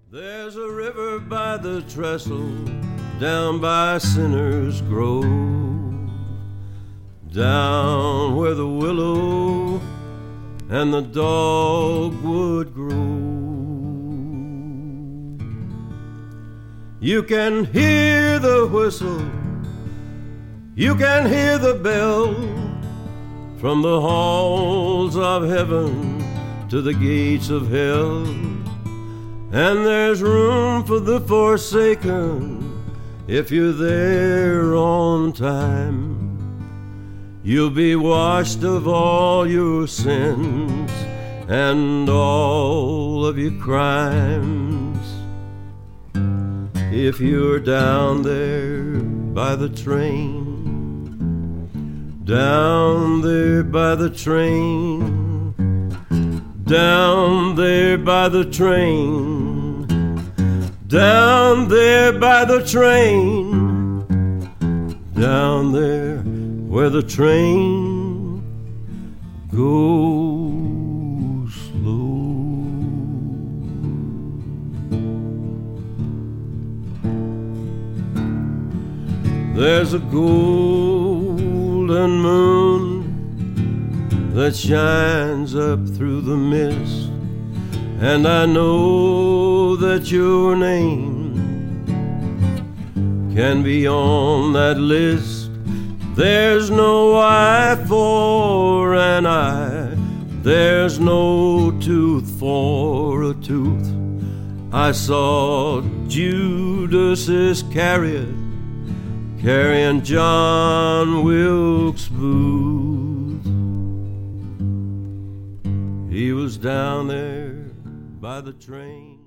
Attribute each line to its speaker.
Speaker 1: There's a river by the trestle, down by Sinner's Grove, down where the willow and the dogwood grow. You can hear the whistle, you can hear the bell, from the halls of heaven to the gates of hell. And there's room for the forsaken if you're there on time. You'll be washed of all your sins and all of your crimes. If you're down there by the train, down there by the train, down there by the train, down there by the train, down there where the train goes slow. There's a golden moon that shines up through the mist, and I know that your name can be on that list. There's no eye for an eye, there's no tooth for a tooth. I saw Judas Iscariot carrying John Wilkes Booth. He was down there by the train.